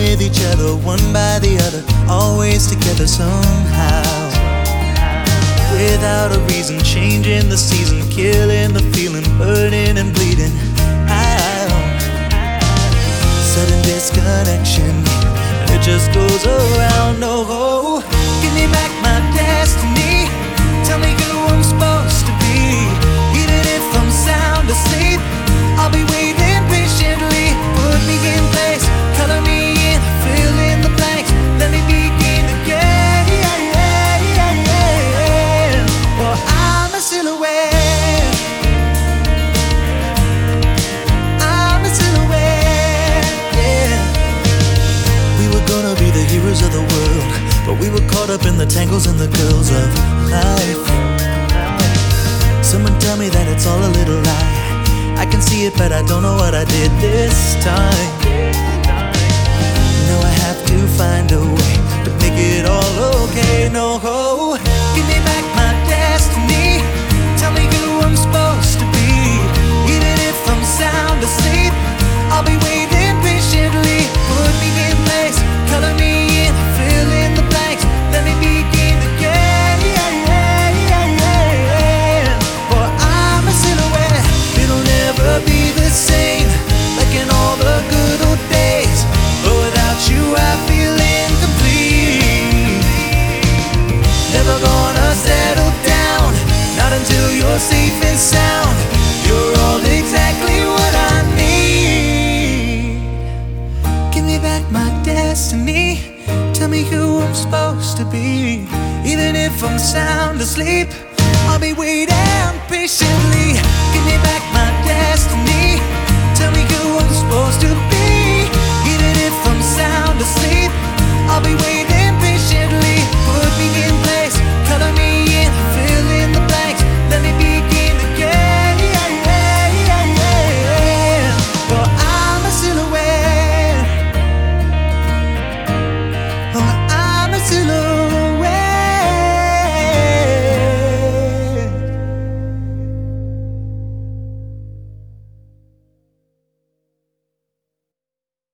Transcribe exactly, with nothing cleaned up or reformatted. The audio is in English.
with each other, one by the other, always together somehow. Without a reason, changing the season, killing the feeling, burning and bleeding out. Sudden disconnection, and it just goes around. Oh, give me back my destiny. Tell me who I'm supposed to be. Even if I'm sound asleep, I'll be waiting patiently. Put me in place, color me in, fill in the blanks. Let me begin again. For I'm a silhouette. I'm a silhouette, yeah. We were gonna be the heroes of the world, but we were caught up in the tangles and the curls of life. Someone tell me that it's all a little lie. I can see it, but I don't know what I did this time. No, I have to find a way to make it all okay. No, give me back my destiny. Tell me who I'm supposed to be. Even if I'm sound asleep, I'll be waiting patiently. Put me in place, color me in, fill in the blanks. Let me begin again. For I'm a silhouette. It'll never be the same, like in all the good old days. But without you I feel incomplete. Never gonna settle down, not until you're safe and sound. You're all exactly what I need. Give me back my destiny. Tell me who I'm supposed to be. Even if I'm sound asleep, I'll be waiting patiently. Give me back my destiny. Tell me who I'm supposed to be.